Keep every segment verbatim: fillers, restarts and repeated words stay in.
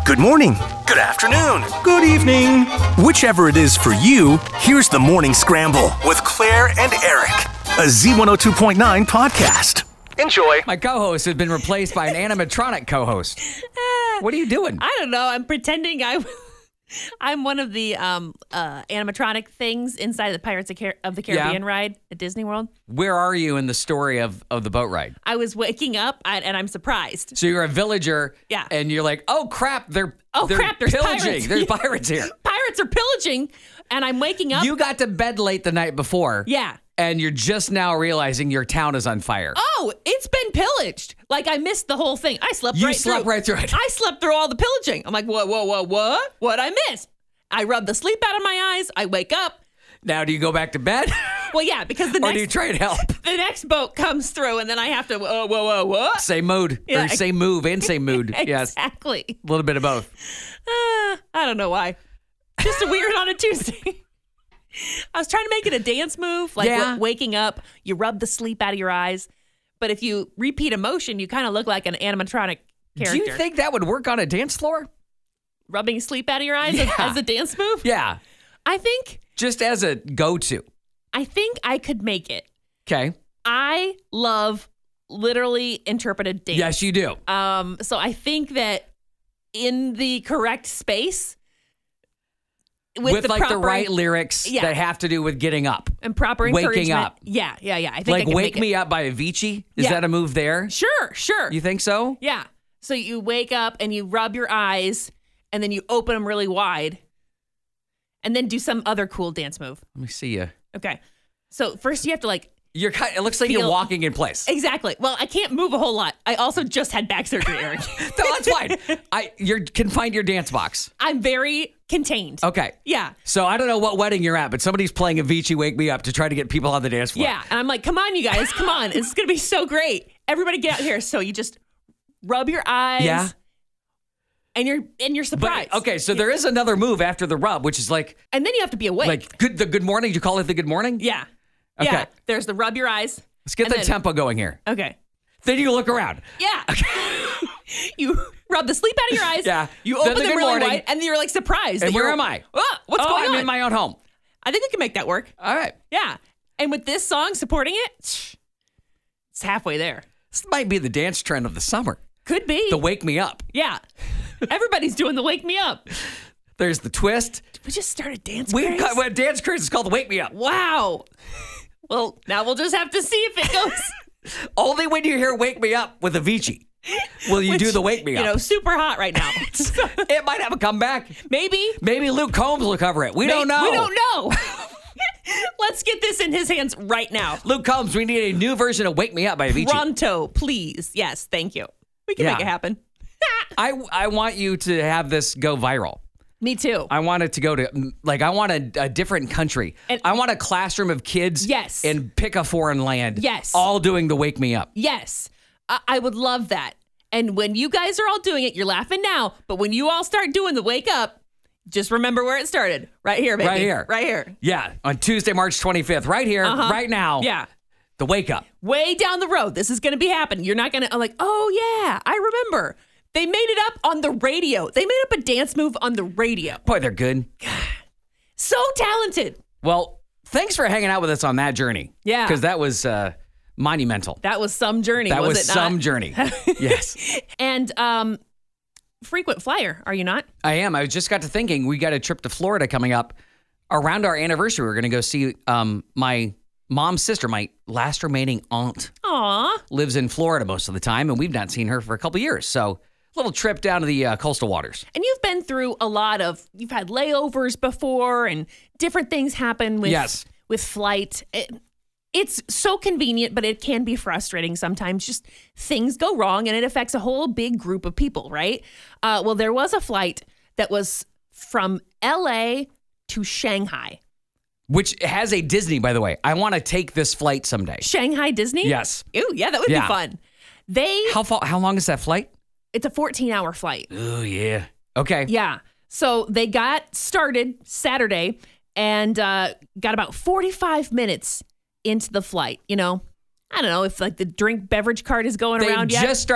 Good morning. Good afternoon. Good evening. Whichever it is for you, here's the Morning Scramble with Claire and Eric, a Z one oh two point nine podcast. Enjoy. My co-host has been replaced by an animatronic co-host. What are you doing? I don't know. I'm pretending I, I'm one of the um, uh, animatronic things inside the Pirates of, Car- of the Caribbean Yeah. ride at Disney World. Where are you in the story of, of the boat ride? I was waking up I, and I'm surprised. So you're a villager, Yeah. and you're like, oh crap, they're Oh, they're crap, there's pillaging. pirates. There's pirates here. Pirates are pillaging, and I'm waking up. You got to bed late the night before. Yeah. And you're just now realizing your town is on fire. Oh, it's been pillaged. Like, I missed the whole thing. I slept You right slept through right through it. I slept through all the pillaging. I'm like, whoa, whoa, whoa, what? What'd I miss? I rub the sleep out of my eyes. I wake up. Now do you go back to bed? Well, yeah, because the Or do you next try and help? the next boat comes through, and then I have to, whoa, whoa, whoa, what? Same mood. Yeah. Or same move and same mood. Yes. Exactly. A little bit of both. Uh, I don't know why. Just a weird on a Tuesday. I was trying to make it a dance move, like Yeah. w- waking up, you rub the sleep out of your eyes. But if you repeat a motion, you kind of look like an animatronic character. Do you think that would work on a dance floor? Rubbing sleep out of your eyes Yeah. as, as a dance move? Yeah. I think, Just as a go-to. I think I could make it. Okay. I love literally interpreted dance. Yes, you do. Um, so I think that in the correct space, with, With, the like proper, the right lyrics Yeah. that have to do with getting up. and proper waking encouragement. up. Yeah, yeah, yeah. I think Like I can Wake make it. Me Up by Avicii? Is Yeah. that a move there? Sure, sure. You think so? Yeah. So you wake up and you rub your eyes and then you open them really wide and then do some other cool dance move. Let me see you. Okay. So first you have to like, You're kind it looks like you're Feel- walking in place. exactly. Well, I can't move a whole lot. I also just had back surgery, Eric. No, that's fine. I you can find your dance box. I'm very contained. Okay. Yeah. So I don't know what wedding you're at, but somebody's playing Avicii Wake Me Up to try to get people on the dance floor. Yeah. And I'm like, come on, you guys, come on. It's going to be so great. Everybody get out here. So you just rub your eyes. Yeah. And you're and you're surprised. But, okay, so there is another move after the rub, which is like And then you have to be awake. like good the good morning. You call it the good morning? yeah. Okay. Yeah. There's the rub your eyes. Let's get And the then- tempo going here. Okay. Then you look around. Yeah. You rub the sleep out of your eyes. Yeah. You Then open the them good really morning. wide, and then you're like surprised. And that where you're- am I? Ah, what's oh, going I'm on? in my own home. I think we can make that work. All right. Yeah. And with this song supporting it, it's halfway there. This might be the dance trend of the summer. Could be. The Wake Me Up. yeah. Everybody's doing the wake me up. There's the twist. We just started dance We craze? got what dance craze is called the Wake Me Up. Wow. Well, now we'll just have to see if it goes. Only when you hear Wake Me Up with Avicii will you Which, do the Wake Me Up. You know, super hot right now. It might have a comeback. Maybe. Maybe Luke Combs will cover it. We don't know. We don't know. Let's get this in his hands right now. Luke Combs, we need a new version of Wake Me Up by Avicii. Pronto, please. Yes, thank you. We can Yeah. make it happen. I, I want you to have this go viral. Me too. I want it to go to, like, I want a, a different country. And- I want a classroom of kids Yes. in pick a foreign land. Yes. All doing the Wake Me Up. Yes, I-, I would love that. And when you guys are all doing it, you're laughing now. But when you all start doing the wake up, just remember where it started. Right here, baby. Right here. Right here. Yeah, on Tuesday, March twenty-fifth, right here, Uh-huh. right now. Yeah. The Wake Up. Way down the road, this is going to be happening. You're not going to, like, oh, yeah, I remember. They made it up on the radio. They made up a dance move on the radio. Boy, they're good. So talented. Well, thanks for hanging out with us on that journey. Yeah. Because that was uh, monumental. That was some journey, That was, was it not? some journey. Yes. And um, frequent flyer, are you not? I am. I just got to thinking we got a trip to Florida coming up. Around our anniversary, we're going to go see um, my mom's sister, my last remaining aunt, Aw. lives in Florida most of the time, and we've not seen her for a couple years. So, a little trip down to the uh, coastal waters. And you've been through a lot of, you've had layovers before and different things happen with, Yes. with flight. It, it's so convenient, but it can be frustrating sometimes. Just things go wrong and it affects a whole big group of people, right? Uh, well, there was a flight that was from L A to Shanghai. Which has a Disney, by the way. I want to take this flight someday. Shanghai Disney? Yes. Ooh, yeah, that would Yeah. be fun. They, How far, How long is that flight? it's a fourteen hour flight. Oh, yeah. Okay. Yeah. So they got started Saturday and uh, got about forty-five minutes into the flight. You know, I don't know if like the drink beverage cart is going They around just yet. started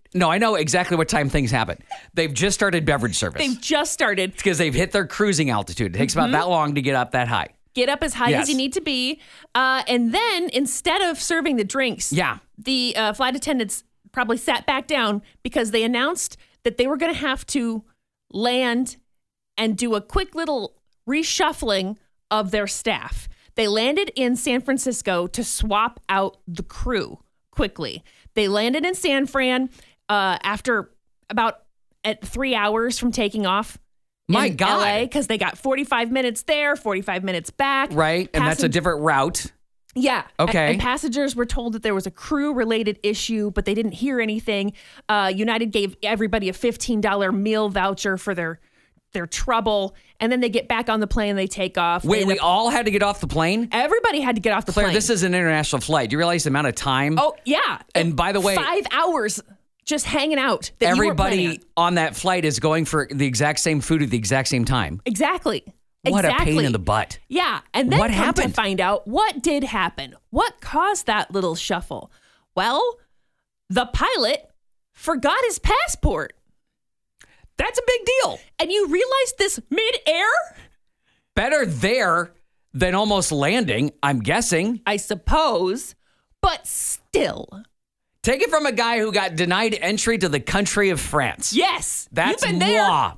No, I know exactly what time things happen. They've just started beverage service. They've just started. Because they've hit their cruising altitude. It takes Mm-hmm. about that long to get up that high. Get up as high Yes. as you need to be. Uh, and then instead of serving the drinks, Yeah. the uh, flight attendants probably sat back down because they announced that they were going to have to land and do a quick little reshuffling of their staff. They landed in San Francisco to swap out the crew quickly. They landed in San Fran uh, after about at three hours from taking off. My in God. L A, because they got forty-five minutes there, forty-five minutes back. Right? And that's a Passen- different route. Yeah. Okay. And, and passengers were told that there was a crew-related issue, but they didn't hear anything. Uh, United gave everybody a fifteen dollars meal voucher for their their trouble, and then they get back on the plane and they take off. Wait, They end we up- all had to get off the plane? everybody had to get off the Claire, plane. this is an international flight. Do you realize the amount of time? Oh, yeah. And by the way- five hours just hanging out. That you were planning Everybody on. on that flight is going for the exact same food at the exact same time. Exactly. What exactly. a pain in the butt. Yeah, and then What come happened? to find out what did happen. What caused that little shuffle? Well, the pilot forgot his passport. That's a big deal. And you realize this mid-air? Better there than almost landing, I'm guessing. I suppose, but still. Take it from a guy who got denied entry to the country of France. Yes, That's you've been there. law.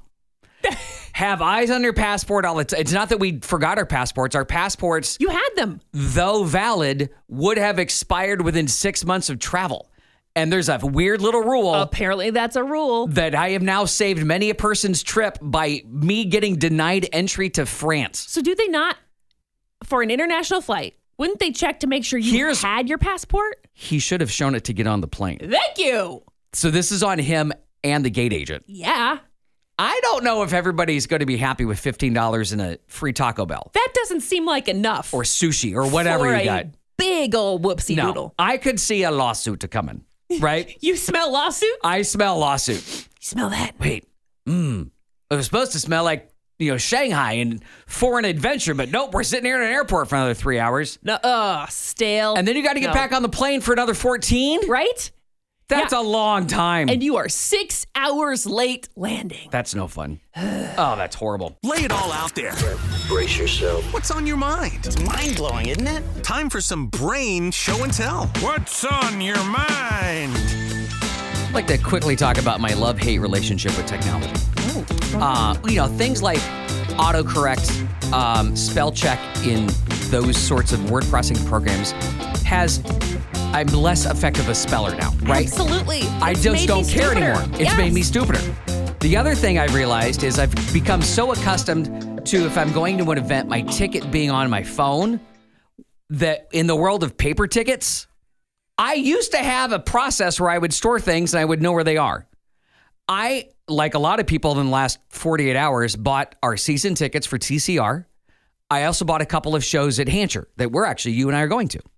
Have eyes on your passport all the time. It's not that we forgot our passports. Our passports, You had them. though valid, would have expired within six months of travel. And there's a weird little rule Apparently, that's a rule. that I have now saved many a person's trip by me getting denied entry to France. So, do they not, for an international flight, wouldn't they check to make sure you Here's- had your passport? He should have shown it to get on the plane. Thank you. So this is on him and the gate agent. Yeah, I don't know if everybody's going to be happy with fifteen dollars and a free Taco Bell that doesn't seem like enough. or sushi or whatever for you a got. Big old whoopsie No, doodle. I could see a lawsuit coming, right? You smell lawsuit? I smell lawsuit. You smell that? Wait, mmm. It was supposed to smell like, you know, Shanghai and foreign adventure, but nope, we're sitting here in an airport for another three hours. No, uh, stale. And then you got to get No. back on the plane for another fourteen? Right? That's Yeah. a long time. And you are six hours late landing. That's no fun. Oh, that's horrible. Lay it all out there. Brace yourself. What's on your mind? It's mind-blowing, isn't it? Time for some brain show and tell. What's on your mind? I'd like to quickly talk about my love-hate relationship with technology. Uh, you know, things like autocorrect, um, spell check in those sorts of word processing programs has, I'm less effective a speller now, right? Absolutely. I It's just made don't me care stupider. anymore. It's Yes. made me stupider. The other thing I've realized is I've become so accustomed to, if I'm going to an event, my ticket being on my phone, that in the world of paper tickets, I used to have a process where I would store things and I would know where they are. I, like a lot of people in the last forty-eight hours, bought our season tickets for T C R. I also bought a couple of shows at Hancher that we're actually, you and I are going to.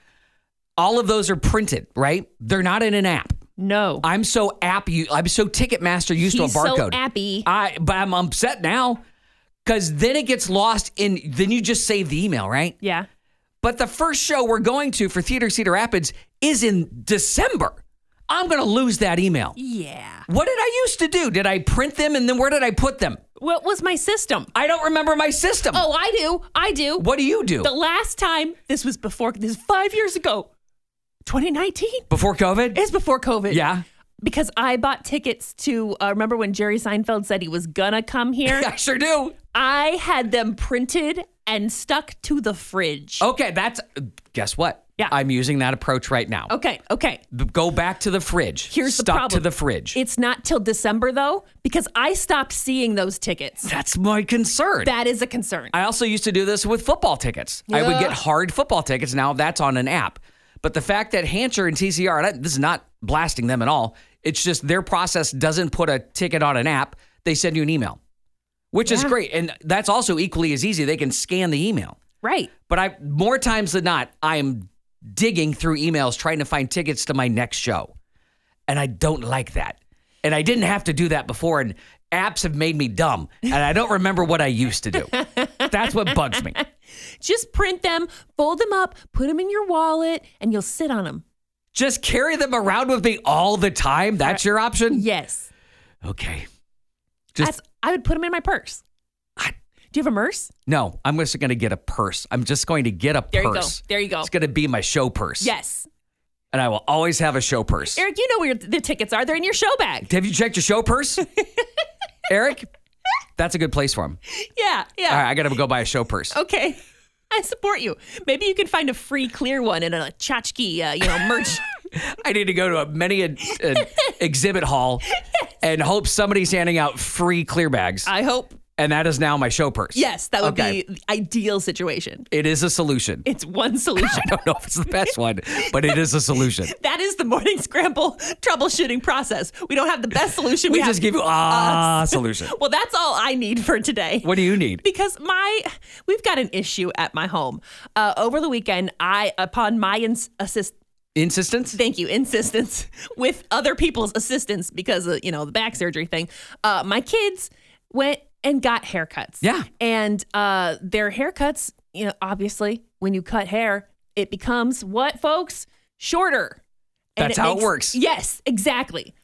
All of those are printed, right? They're not in an app. No. I'm so app, I'm so Ticketmaster used He's to a barcode. so appy. I, but I'm upset now because then it gets lost in, then you just save the email, right? Yeah. But the first show we're going to for Theater Cedar Rapids is in December. I'm going to lose that email. Yeah. What did I used to do? Did I print them and then where did I put them? What was my system? I don't remember my system. Oh, I do. I do. What do you do? The last time, this was before, this is five years ago, twenty nineteen. Before COVID? It's before COVID. Yeah. Because I bought tickets to, uh, remember when Jerry Seinfeld said he was gonna come here? I sure do. I had them printed and stuck to the fridge. Okay, that's, guess what? Yeah. I'm using that approach right now. Okay, okay. B- Go back to the fridge. Here's Stuck the problem. to the fridge. It's not till December, though, because I stopped seeing those tickets. That's my concern. That is a concern. I also used to do this with football tickets. I would get Ugh. hard football tickets. Now that's on an app. But the fact that Hancher and T C R, and I, this is not blasting them at all. It's just their process doesn't put a ticket on an app. They send you an email, which is Yeah. great. And that's also equally as easy. They can scan the email. Right. But I, more times than not, I'm digging through emails trying to find tickets to my next show. And I don't like that. And I didn't have to do that before. And apps have made me dumb. And I don't remember what I used to do. That's what bugs me. Just print them, fold them up, put them in your wallet, and you'll sit on them. Just carry them around with me all the time? That's your option? Yes. Okay. Just As, I would put them in my purse. I, Do you have a purse? No, I'm just going to get a purse. I'm just going to get a There you purse. go. There you go. It's going to be my show purse. Yes. And I will always have a show purse. Eric, you know where the tickets are. They're in your show bag. Have you checked your show purse? Eric? That's a good place for him. Yeah, yeah. All right, I got to go buy a show purse. Okay. I support you. Maybe you can find a free clear one in a tchotchke, uh, you know, merch. I need to go to a many an, an exhibit hall and hope somebody's handing out free clear bags. I hope. And that is now my show purse. Yes, that would Okay. be the ideal situation. It is a solution. It's one solution. I don't know if it's the best one, but it is a solution. That is the morning scramble troubleshooting process. We don't have the best solution. We have just give you ah us. solution. Well, that's all I need for today. What do you need? Because my, we've got an issue at my home. Uh, over the weekend, I, upon my ins- assist, Insistence? thank you, insistence with other people's assistance because of, you know, the back surgery thing, uh, my kids went and got haircuts. Yeah. And uh, their haircuts, you know, obviously, when you cut hair, it becomes what, folks? Shorter. And That's how it makes- works. Yes, exactly.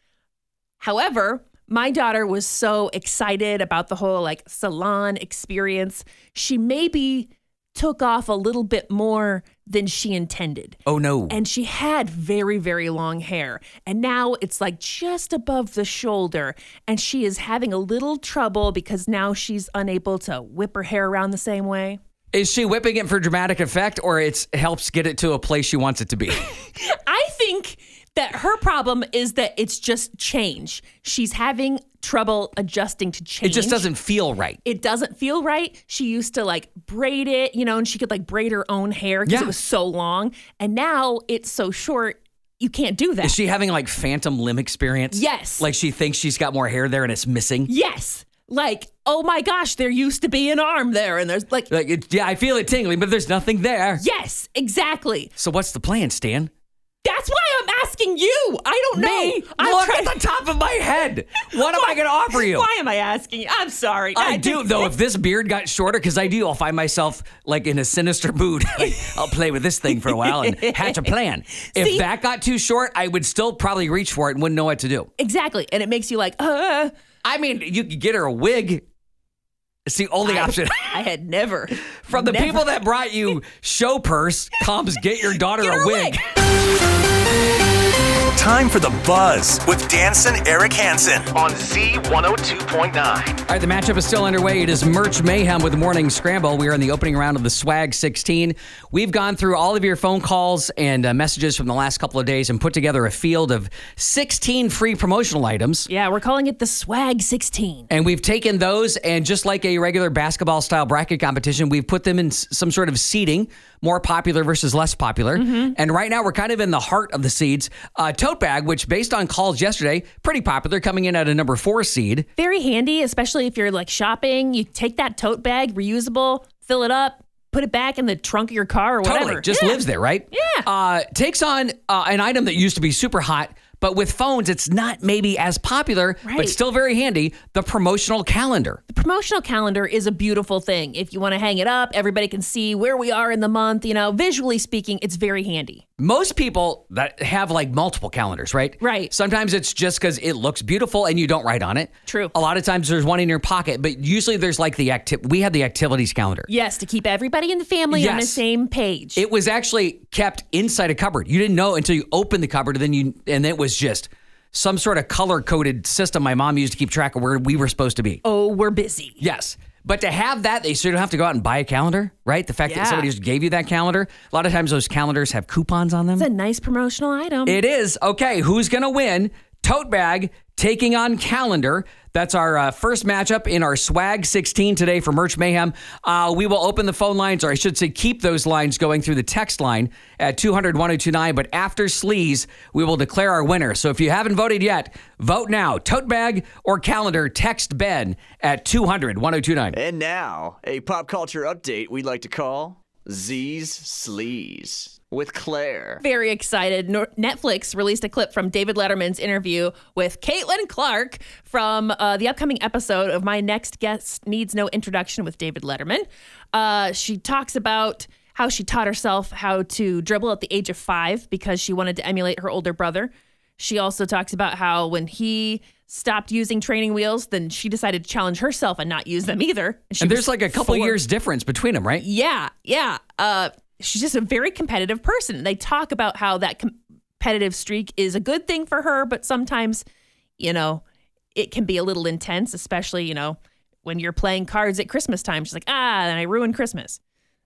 However, my daughter was so excited about the whole like salon experience. She maybe took off a little bit more than she intended. Oh, no. And she had very, very long hair. And now it's like just above the shoulder. And she is having a little trouble because now she's unable to whip her hair around the same way. Is she whipping it for dramatic effect, or it helps get it to a place she wants it to be? I think that her problem is that it's just change. She's having trouble adjusting to change. It just doesn't feel right. It doesn't feel right. She used to like braid it, you know, and she could like braid her own hair because Yeah. it was so long. And now it's so short, you can't do that. Is she having like phantom limb experience? Yes. Like she thinks she's got more hair there and it's missing? Yes. Like, oh my gosh, there used to be an arm there. And there's like, Like, it, yeah, I feel it tingling, but there's nothing there. yes, exactly. So what's the plan, Stan? That's why I'm asking you. I don't know. Me? I'm Look trying- at the top of my head. What am I going to offer you? Why am I asking you? I'm sorry. I do, though. If this beard got shorter, because I do, I'll find myself like in a sinister mood. Like, I'll play with this thing for a while and hatch a plan. If See? that got too short, I would still probably reach for it and wouldn't know what to do. Exactly. And it makes you like, uh. I mean, you could get her a wig. It's the only option. I had never. From the never- people that brought you show purse comes get your daughter Get her a a wig. wig. Time for the Buzz with Danson Eric Hansen on Z one oh two point nine. All right, the matchup is still underway. It is Merch Mayhem with the Morning Scramble. We are in the opening round of the Swag sixteen. We've gone through all of your phone calls and uh, messages from the last couple of days and put together a field of sixteen free promotional items. Yeah, we're calling it the Swag sixteen. And we've taken those and just like a regular basketball style bracket competition, we've put them in s- some sort of seeding, more popular versus less popular. Mm-hmm. And right now we're kind of in the heart of the seeds. Uh, tote bag, which based on calls yesterday, pretty popular, coming in at a number four seed. Very handy, especially if you're like shopping. You take that tote bag, reusable, fill it up, put it back in the trunk of your car or whatever. Totally, just Yeah. lives there, right? Yeah. Uh, takes on uh, an item that used to be super hot, but with phones, it's not maybe as popular, but Right. still very handy. The promotional calendar. The promotional calendar is a beautiful thing. If you want to hang it up, everybody can see where we are in the month. You know, visually speaking, it's very handy. Most people that have like multiple calendars, right? Right. Sometimes it's just because it looks beautiful and you don't write on it. True. A lot of times there's one in your pocket, but usually there's like the acti- we have the activities calendar. Yes, to keep everybody in the family on the Yes. same page. It was actually kept inside a cupboard. You didn't know until you opened the cupboard, and then you and it was just some sort of color coded system my mom used to keep track of where we were supposed to be. oh, we're busy. Yes. But to have that, they so you don't have to go out and buy a calendar, right? The fact Yeah. that somebody just gave you that calendar. A lot of times those calendars have coupons on them. It's a nice promotional item. It is. Okay, who's going to win? Tote bag taking on calendar. That's our uh, first matchup in our Swag sixteen today for Merch Mayhem. Uh, we will open the phone lines, or I should say keep those lines going through the text line at two hundred, ten twenty-nine. But after Sleaze, we will declare our winner. So if you haven't voted yet, vote now. Tote bag or calendar, text Ben at two hundred, ten twenty-nine. And now, a pop culture update we'd like to call Z's Sleaze with Claire. Very excited. Nor- Netflix released a clip from David Letterman's interview with Caitlin Clark from uh, the upcoming episode of My Next Guest Needs No Introduction with David Letterman. Uh, she talks about how she taught herself how to dribble at the age of five because she wanted to emulate her older brother. She also talks about how when he stopped using training wheels, then she decided to challenge herself and not use them either. And, she And there's was like a couple four. years difference between them, right? Yeah, yeah. Uh, she's just a very competitive person. They talk about how that competitive streak is a good thing for her, but sometimes, you know, it can be a little intense, especially, you know, when you're playing cards at Christmas time. She's like, ah, and I ruined Christmas.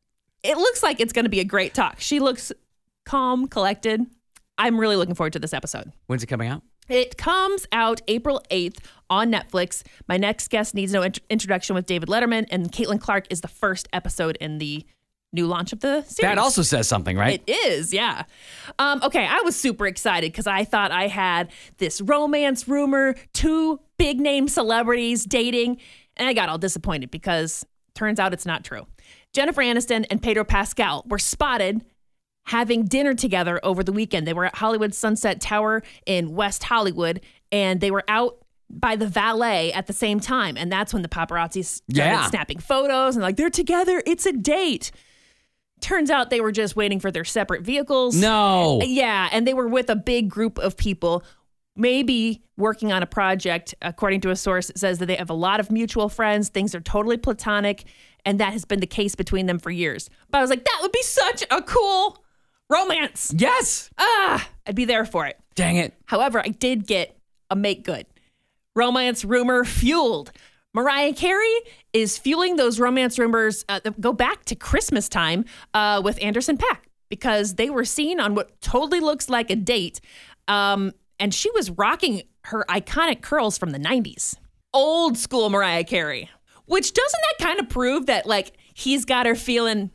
It looks like it's going to be a great talk. She looks calm, collected. I'm really looking forward to this episode. When's it coming out? It comes out April eighth on Netflix. My next guest needs no int- introduction with David Letterman, and Caitlin Clark is the first episode in the new launch of the series. That also says something, right? It is, yeah. Um, okay, I was super excited because I thought I had this romance rumor, two big name celebrities dating, and I got all disappointed because turns out it's not true. Jennifer Aniston and Pedro Pascal were spotted having dinner together over the weekend. They were at Hollywood Sunset Tower in West Hollywood, and they were out by the valet at the same time. And that's when the paparazzi started Yeah. snapping photos and like, they're together. It's a date. Turns out they were just waiting for their separate vehicles. No. Yeah, and they were with a big group of people, maybe working on a project. According to a source, it says that they have a lot of mutual friends. Things are totally platonic, and that has been the case between them for years. But I was like, that would be such a cool romance. Yes. Ah, I'd be there for it. Dang it. However, I did get a make good. Romance rumor fueled. Mariah Carey is fueling those romance rumors uh, that go back to Christmas time uh, with Anderson .Paak because they were seen on what totally looks like a date. Um, and she was rocking her iconic curls from the nineties. Old school Mariah Carey. Which doesn't that kind of prove that like he's got her feeling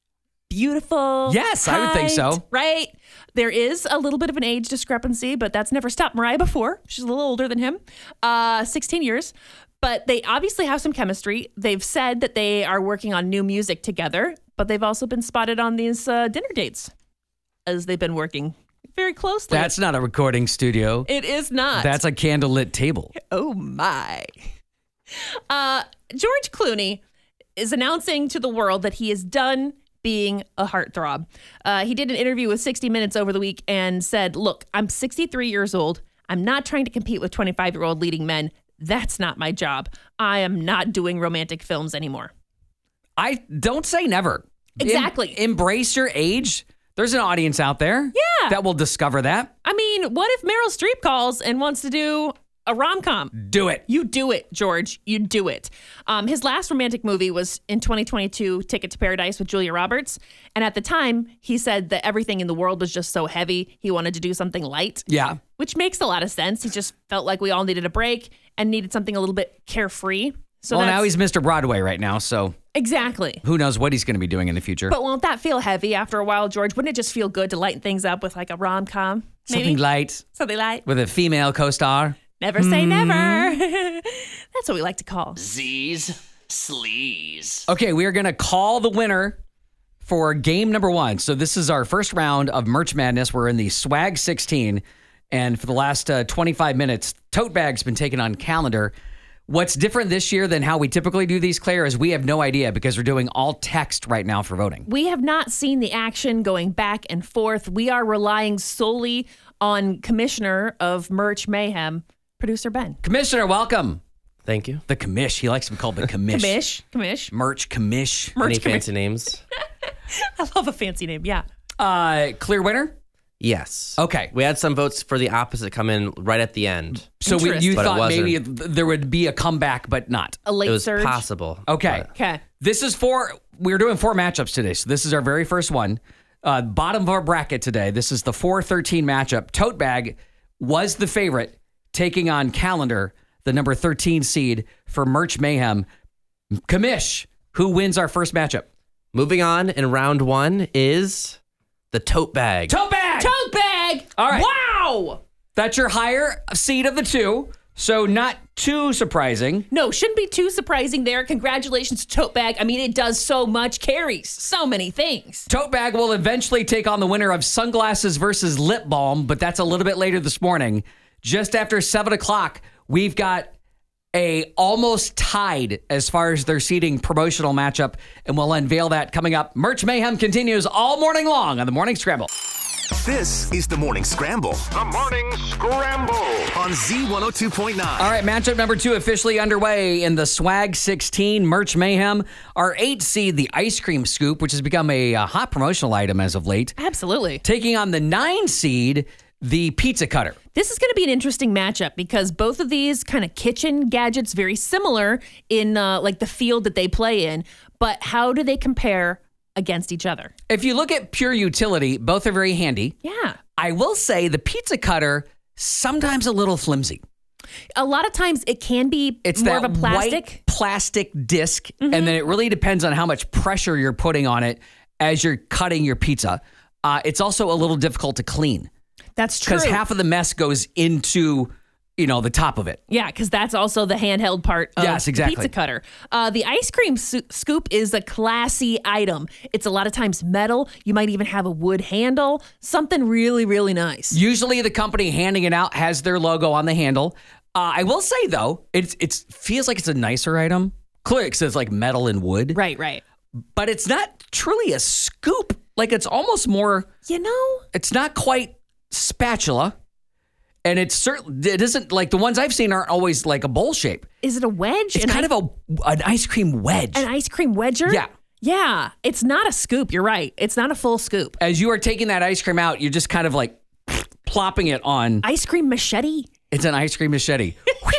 beautiful? Yes, I would think so. hyped, Right? There is a little bit of an age discrepancy, but that's never stopped Mariah before. She's a little older than him, uh, sixteen years. But they obviously have some chemistry. They've said that they are working on new music together, but they've also been spotted on these uh, dinner dates as they've been working very closely. That's not a recording studio. It is not. That's a candlelit table. Oh my. Uh, George Clooney is announcing to the world that he is done being a heartthrob. Uh, he did an interview with sixty minutes over the week and said, look, I'm sixty-three years old. I'm not trying to compete with twenty-five-year-old leading men. That's not my job. I am not doing romantic films anymore. I don't say never. Exactly. Em- embrace your age. There's an audience out there Yeah. that will discover that. I mean, what if Meryl Streep calls and wants to do a rom-com? Do it. You do it, George. You do it. Um, his last romantic movie was in twenty twenty-two, Ticket to Paradise with Julia Roberts. And at the time, he said that everything in the world was just so heavy, he wanted to do something light. Yeah. Which makes a lot of sense. He just felt like we all needed a break and needed something a little bit carefree. So well, that's, now he's Mister Broadway right now, so exactly. who knows what he's going to be doing in the future. But won't that feel heavy after a while, George? Wouldn't it just feel good to lighten things up with like a rom-com? Maybe? Something light Something light. with a female co-star. Never say never. That's what we like to call. Z's Sleaze. Okay, we are going to call the winner for game number one. So this is our first round of Merch Madness. We're in the Swag sixteen. And for the last uh, twenty-five minutes, Tote Bag's been taken on Calendar. What's different this year than how we typically do these, Claire, is we have no idea because we're doing all text right now for voting. We have not seen the action going back and forth. We are relying solely on Commissioner of Merch Mayhem, Producer Ben. Commissioner, welcome. Thank you. The commish. He likes to be called the commish. Commish, commish. Merch commish. Merch Any commish. fancy names? I love a fancy name, yeah. Uh, clear winner? Yes. Okay. We had some votes for the opposite come in right at the end. So we, you But it thought wasn't. maybe th- there would be a comeback, but not. A late It was surge. possible. Okay. but- Okay. This is for, we're doing four matchups today. So this is our very first one. Uh, bottom of our bracket today. This is the four thirteen matchup. Tote Bag was the favorite, taking on Calendar, the number thirteen seed for Merch Mayhem. Commish, who wins our first matchup? Moving on in round one is the Tote Bag. Tote Bag! Tote bag. All right. Wow. That's your higher seed of the two. So not too surprising. No, shouldn't be too surprising there. Congratulations, Tote Bag. I mean, it does so much, carries so many things. Tote Bag will eventually take on the winner of Sunglasses versus Lip Balm, but that's a little bit later this morning. Just after seven o'clock, we've got a almost tied as far as their seating promotional matchup, and we'll unveil that coming up. Merch Mayhem continues all morning long on the Morning Scramble. This is the Morning Scramble The Morning Scramble. on Z one oh two point nine. All right, matchup number two officially underway in the Swag sixteen Merch Mayhem. Our eight seed, the Ice Cream Scoop, which has become a, uh hot promotional item as of late, Absolutely. taking on the nine seed, the Pizza Cutter. This is going to be an interesting matchup because both of these kind of kitchen gadgets very similar in uh, like the field that they play in, but how do they compare against each other? If you look at pure utility, both are very handy. Yeah. I will say the Pizza Cutter, sometimes a little flimsy. A lot of times it can be It's more that of a plastic. white plastic disc, Mm-hmm. and then it really depends on how much pressure you're putting on it as you're cutting your pizza. Uh, it's also a little difficult to clean That's true. because half of the mess goes into, you know, the top of it. Yeah, because that's also the handheld part of Yes, the exactly. pizza cutter. Uh, the ice cream su- scoop is a classy item. It's a lot of times metal. You might even have a wood handle. Something really, really nice. Usually, the company handing it out has their logo on the handle. Uh, I will say though, it's it's feels like it's a nicer item. Clearly, it says like metal and wood, Right, right. but it's not truly a scoop. Like it's almost more. You know, It's not quite spatula, and it's certainly it isn't like the ones I've seen aren't always like a bowl shape. is it a wedge? It's An kind i- of a an ice cream wedge. an ice cream wedger? Yeah. Yeah. It's not a scoop. You're right. It's not a full scoop. As you are taking that ice cream out, you're just kind of like plopping it on. Ice cream machete? It's an ice cream machete.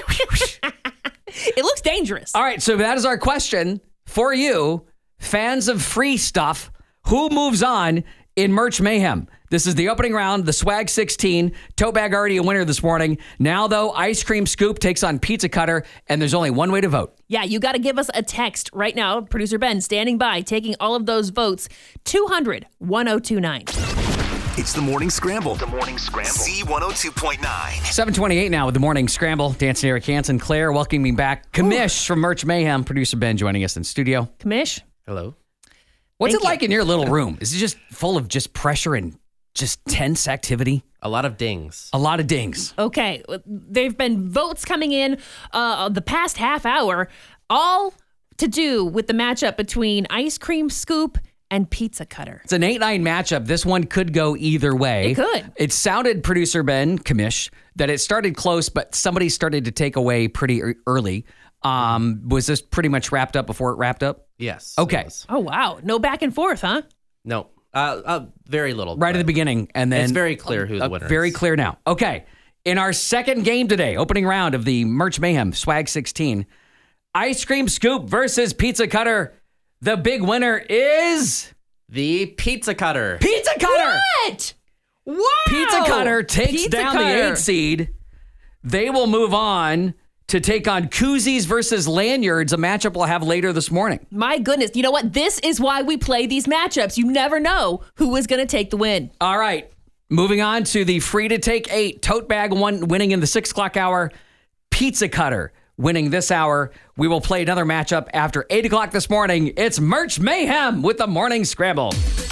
It looks dangerous. All right, so that is our question for you, fans of free stuff. Who moves on in Merch Mayhem? This is the opening round, the Swag sixteen. Tote Bag already a winner this morning. Now, though, Ice Cream Scoop takes on Pizza Cutter, and there's only one way to vote. Yeah, you got to give us a text right now. Producer Ben standing by, taking all of those votes. two hundred, one oh two nine. It's the Morning Scramble. The Morning Scramble. Z one oh two point nine. seven twenty-eight now with the Morning Scramble. Dancing Eric Hansen, Claire welcoming back. Kamish from Merch Mayhem. Producer Ben joining us in studio. Kamish? Hello. What's Thank it like in your little room? Is it just full of just pressure and just tense activity? A lot of dings. A lot of dings. Okay, there've been votes coming in uh, the past half hour, all to do with the matchup between Ice Cream Scoop and Pizza Cutter. It's an eight nine matchup. This one could go either way. It could. It sounded, producer Ben Kamish, that it started close, but somebody started to take away pretty ear- early. Um, was this pretty much wrapped up before it wrapped up? Yes. it Okay. was. Oh, wow. No back and forth, huh? No. Uh, uh, very little. Right at but the beginning. And then It's very clear who the uh, winner Very is. clear now. Okay. In our second game today, opening round of the Merch Mayhem Swag sixteen, Ice Cream Scoop versus Pizza Cutter. The big winner is The Pizza Cutter. Pizza Cutter. What? Wow. Pizza Cutter takes Pizza down Cutter. the eight seed. They will move on to take on koozies versus lanyards, a matchup we'll have later this morning. My goodness. You know what? This is why we play these matchups. You never know who is going to take the win. All right. Moving on to the free to take eight. Tote Bag one winning in the six o'clock hour. Pizza Cutter winning this hour. We will play another matchup after eight o'clock this morning. It's Merch Mayhem with the Morning Scramble.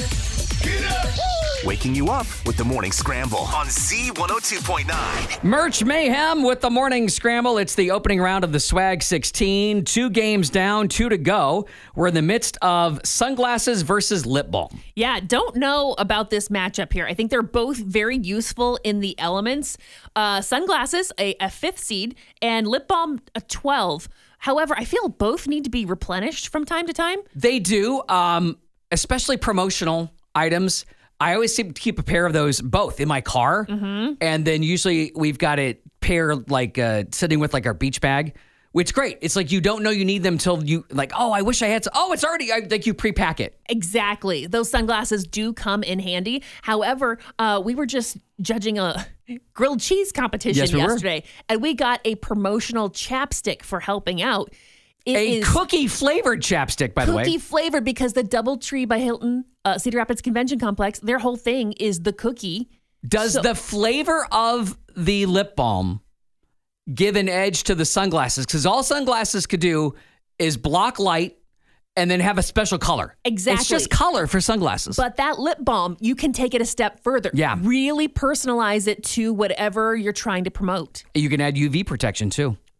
Waking you up with the Morning Scramble on Z one oh two point nine. Merch Mayhem with the Morning Scramble. It's the opening round of the Swag sixteen. Two games down, two to go. We're in the midst of sunglasses versus lip balm. Yeah, don't know about this matchup here. I think they're both very useful in the elements. Uh, sunglasses, a, a fifth seed, and lip balm, a twelve. However, I feel both need to be replenished from time to time. They do, um, especially promotional items. I always seem to keep a pair of those both in my car. Mm-hmm. And then usually we've got it paired like uh, sitting with like our beach bag, which is great. It's like you don't know you need them till you like, oh, I wish I had some. Oh, it's already, I, like you pre-pack it. Exactly. Those sunglasses do come in handy. However, uh, we were just judging a grilled cheese competition Yes, we were. yesterday, and we got a promotional chapstick for helping out. It A is cookie flavored chapstick, by the way. cookie flavored because the DoubleTree by Hilton, uh, Cedar Rapids Convention Complex, their whole thing is the cookie. Does So- the flavor of the lip balm give an edge to the sunglasses? Because all sunglasses could do is block light and then have a special color. Exactly. It's just color for sunglasses. But that lip balm, you can take it a step further. Yeah. Really personalize it to whatever you're trying to promote. You can add U V protection too.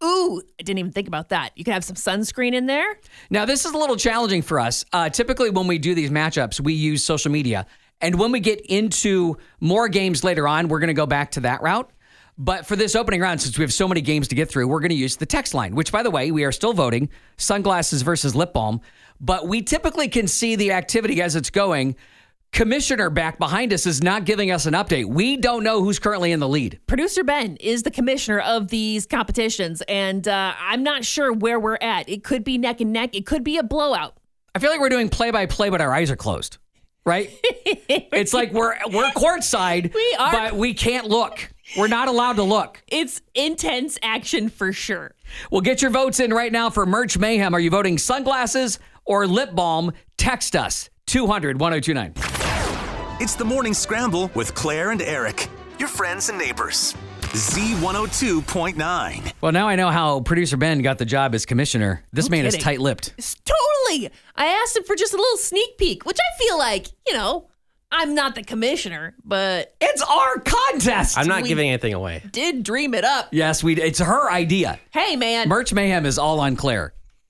Ooh, I didn't even think about that. You could have some sunscreen in there. Now, this is a little challenging for us. Uh, typically, when we do these matchups, we use social media. And when we get into more games later on, we're going to go back to that route. But for this opening round, since we have so many games to get through, we're going to use the text line, which, by the way, we are still voting, sunglasses versus lip balm. But we typically can see the activity as it's going. Commissioner back behind us is not giving us an update. We don't know who's currently in the lead. Producer Ben is the commissioner of these competitions, and uh, I'm not sure where we're at. It could be neck and neck. It could be a blowout. I feel like we're doing play-by-play, but our eyes are closed, right? It's like we're we're courtside, We are. but we can't look. We're not allowed to look. It's intense action for sure. Well, get your votes in right now for Merch Mayhem. Are you voting sunglasses or lip balm? Text us, two hundred, one oh two nine. It's the Morning Scramble with Claire and Eric, your friends and neighbors. Z one oh two point nine. Well, now I know how producer Ben got the job as commissioner. This No man is kidding. tight-lipped. It's totally. I asked him for just a little sneak peek, which I feel like, you know, I'm not the commissioner, but It's our contest. I'm not We- giving anything away. did dream it up. Yes, we. It's her idea. Hey, man, Merch Mayhem is all on Claire.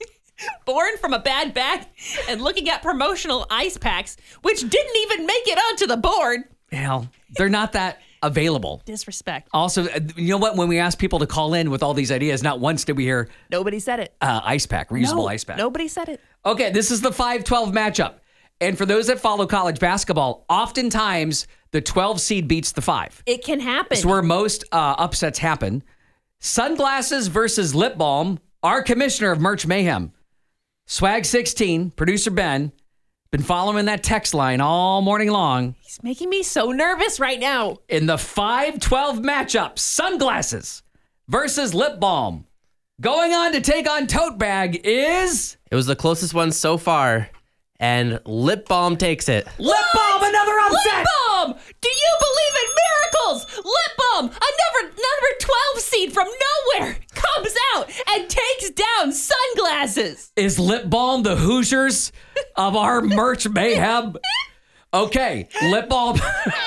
born from a bad back and looking at promotional ice packs, which didn't even make it onto the board. Hell, they're not that available. Disrespect. Also, uh, you know what? When we ask people to call in with all these ideas, not once did we hear Nobody said it. uh, ice pack, reusable No, ice pack. Nobody said it. Okay, this is the five twelve matchup. And for those that follow college basketball, oftentimes the twelve seed beats the five. It can happen. It's where most uh, upsets happen. Sunglasses versus lip balm. Our commissioner of Merch Mayhem, Swag sixteen, producer Ben, been following that text line all morning long. He's making me so nervous right now. In the five twelve matchup, sunglasses versus lip balm. Going on to take on tote bag is It was the closest one so far, and Lip Balm takes it. lip balm, another upset. Lip balm! Do you believe in miracles? Lip balm, another number twelve seed from nowhere, comes out and takes down sunglasses. Is lip balm the Hoosiers of our Merch Mayhem? Okay, lip balm.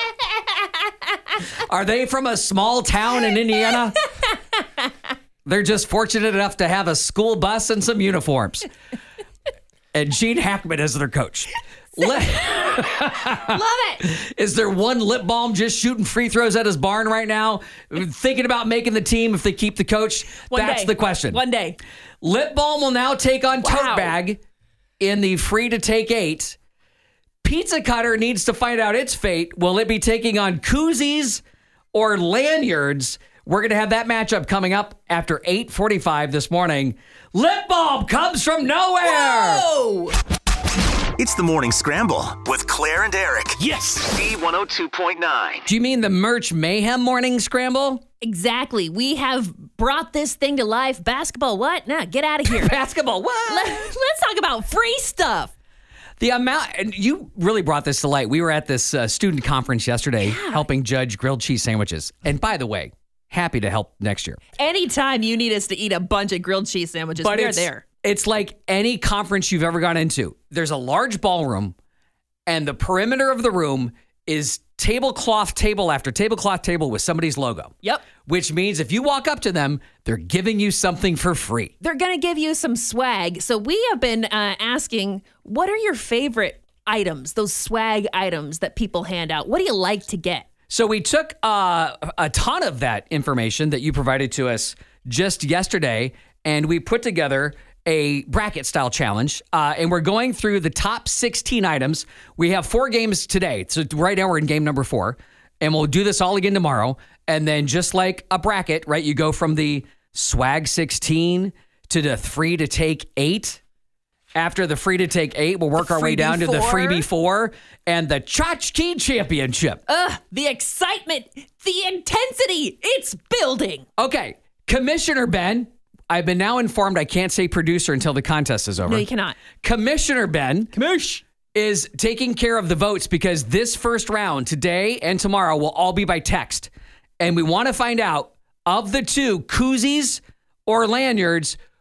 Are they from a small town in Indiana? They're just fortunate enough to have a school bus and some uniforms. And Gene Hackman is their coach. Li- Love it. Is there one lip balm just shooting free throws at his barn right now? Thinking about making the team if they keep the coach? One That's day. the question. One day. Lip balm will now take on Wow. tote bag in the free to take eight. Pizza Cutter needs to find out its fate. Will it be taking on koozies or lanyards? We're going to have that matchup coming up after eight forty-five this morning. Lip balm comes from nowhere. Oh, It's the Morning Scramble with Claire and Eric. Yes. Z one oh two point nine. Do you mean the Merch Mayhem morning scramble? exactly. We have brought this thing to life. Basketball, what? Nah, get out of here. Basketball, what? Let, let's talk about free stuff. The amount, and you really brought this to light. We were at this uh, student conference yesterday helping judge grilled cheese sandwiches. And by the way, happy to help next year. Anytime you need us to eat a bunch of grilled cheese sandwiches, But we're it's, there. It's like any conference you've ever gone into. There's a large ballroom, and the perimeter of the room is tablecloth table after tablecloth table with somebody's logo. Yep. Which means if you walk up to them, they're giving you something for free. They're going to give you some swag. So we have been uh, asking, what are your favorite items, those swag items that people hand out? What do you like to get? So we took uh, a ton of that information that you provided to us just yesterday, and we put together a bracket style challenge. Uh, and we're going through the top sixteen items. We have four games today. So right now we're in game number four, and we'll do this all again tomorrow. And then just like a bracket, right, you go from the swag sixteen to the free to take eight. After the free to take eight, we'll work our way freebie down to the four. freebie four and the Tchotchke Championship. Ugh, the excitement, the intensity, it's building. Okay, Commissioner Ben, I've been now informed I can't say producer until the contest is over. No, you cannot. Commissioner Ben Commish. is taking care of the votes because this first round, today and tomorrow, will all be by text. And we want to find out, of the two, koozies or lanyards,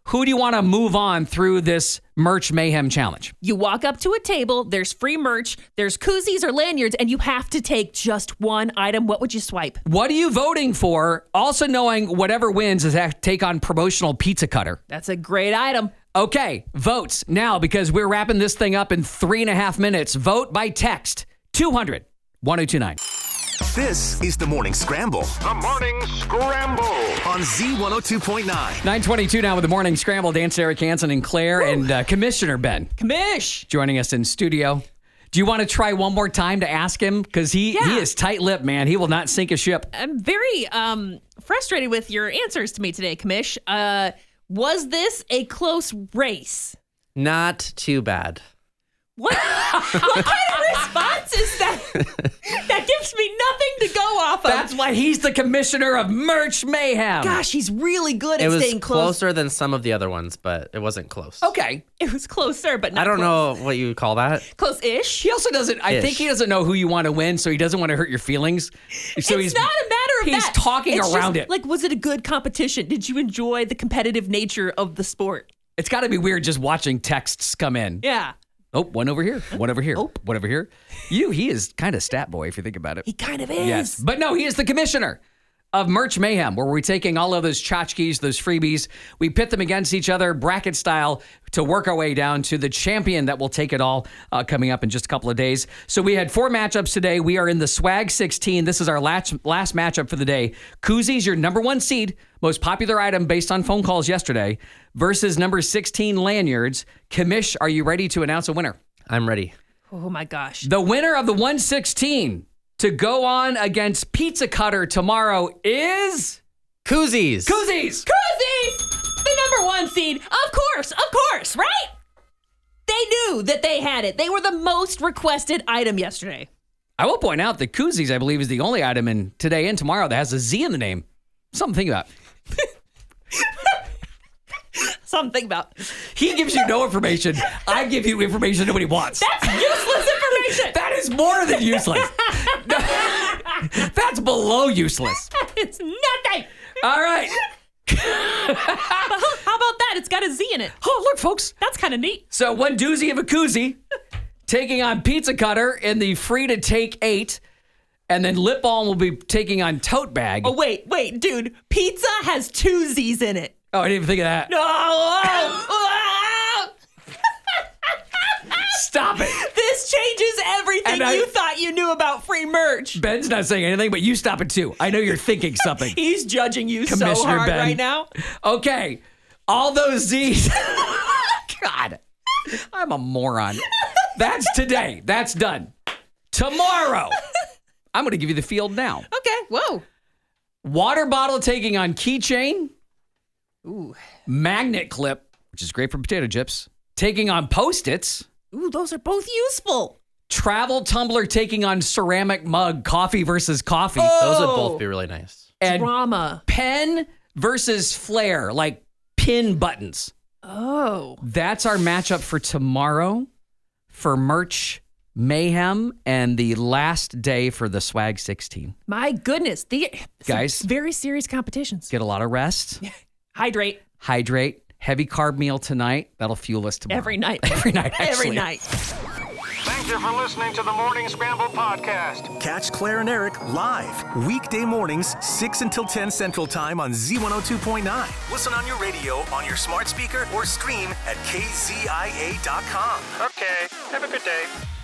who do you want to move on through this Merch Mayhem Challenge? You walk up to a table, there's free merch, there's koozies or lanyards, and you have to take just one item. What would you swipe? What are you voting for? Also knowing whatever wins is to take on promotional pizza cutter. That's a great item. Okay, votes now because we're wrapping this thing up in three and a half minutes. Vote by text two hundred, ten twenty-nine. This is the Morning Scramble The Morning Scramble. on Z one oh two point nine. nine twenty-two now with the Morning Scramble. Dan, Eric Hansen, and Claire, and uh, Commissioner Ben Commish. joining us in studio. Do you want to try one more time to ask him? Because he, Yeah. he is tight-lipped, man. He will not sink a ship. I'm very um, frustrated with your answers to me today, Commish. Uh, was this a close race? Not too bad. What, what kind of response is that? That gives me nothing to go off of. That's why he's the commissioner of Merch Mayhem. Gosh, he's really good It at was staying close. closer than some of the other ones, but it wasn't close. Okay. It was closer, but not I don't close. know what you would call that. Close-ish. He also doesn't, I Ish. think he doesn't know who you want to win, so he doesn't want to hurt your feelings. So it's he's not a matter of he's that. talking It's around just, it. Like, was it a good competition? Did you enjoy the competitive nature of the sport? It's got to be weird just watching texts come in. Yeah. Oh, one over here, one over here, Oh. one over here. You, he is kind of stat boy if you think about it. He kind of is. Yes. But no, he is the commissioner of Merch Mayhem, where we're taking all of those tchotchkes, those freebies. We pit them against each other, bracket style, to work our way down to the champion that will take it all uh, coming up in just a couple of days. So we had four matchups today. We are in the Swag sixteen. This is our last, last matchup for the day. Koozies, your number one seed, most popular item based on phone calls yesterday, versus number sixteen lanyards. Commish, are you ready to announce a winner? I'm ready. Oh, my gosh. The winner of the one sixteen to go on against Pizza Cutter tomorrow is Koozies. Koozies. Koozies! The number one seed. Of course, of course, right? They knew that they had it. They were the most requested item yesterday. I will point out that Koozies, I believe, is the only item in today and tomorrow that has a Z in the name. Something to think about. Something to think about. He gives you no information. I give you information nobody wants. That's useless information. That is more than useless. That's below useless. It's nothing. All right. How about that? It's got a Z in it. Oh, look, folks. That's kind of neat. So one doozy of a koozie taking on Pizza Cutter in the free to take eight. And then Lip Balm will be taking on Tote Bag. Oh, wait, wait, dude. Pizza has two Z's in it. Oh, I didn't even think of that. No. Oh, Stop it. this changes everything And I- you thought you knew about free merch. Ben's not saying anything, but you stop it too. I know you're thinking something. He's judging you so Commissioner hard Ben. right now. Okay. All those Z's. God, I'm a moron. That's today. That's done. Tomorrow, I'm going to give you the field now. Okay, whoa. Water bottle taking on keychain. Ooh. Magnet clip, which is great for potato chips, taking on Post-its. Ooh, those are both useful. Travel tumbler taking on ceramic mug, coffee versus coffee. Those would Oh. both be really nice. And Drama. pen versus flare, like pin buttons. Oh. That's our matchup for tomorrow for Merch Mayhem and the last day for the Swag sixteen. My goodness. The Guys. some very serious competitions. Get a lot of rest, Hydrate hydrate, heavy carb meal tonight. That'll fuel us tomorrow. every night. Every night, actually. Every night. Thank you for listening to the Morning Scramble podcast. Catch Claire and Eric live weekday mornings, six until ten Central Time on Z one oh two point nine. Listen on your radio, on your smart speaker, or stream at K Z I A dot com. Okay, have a good day.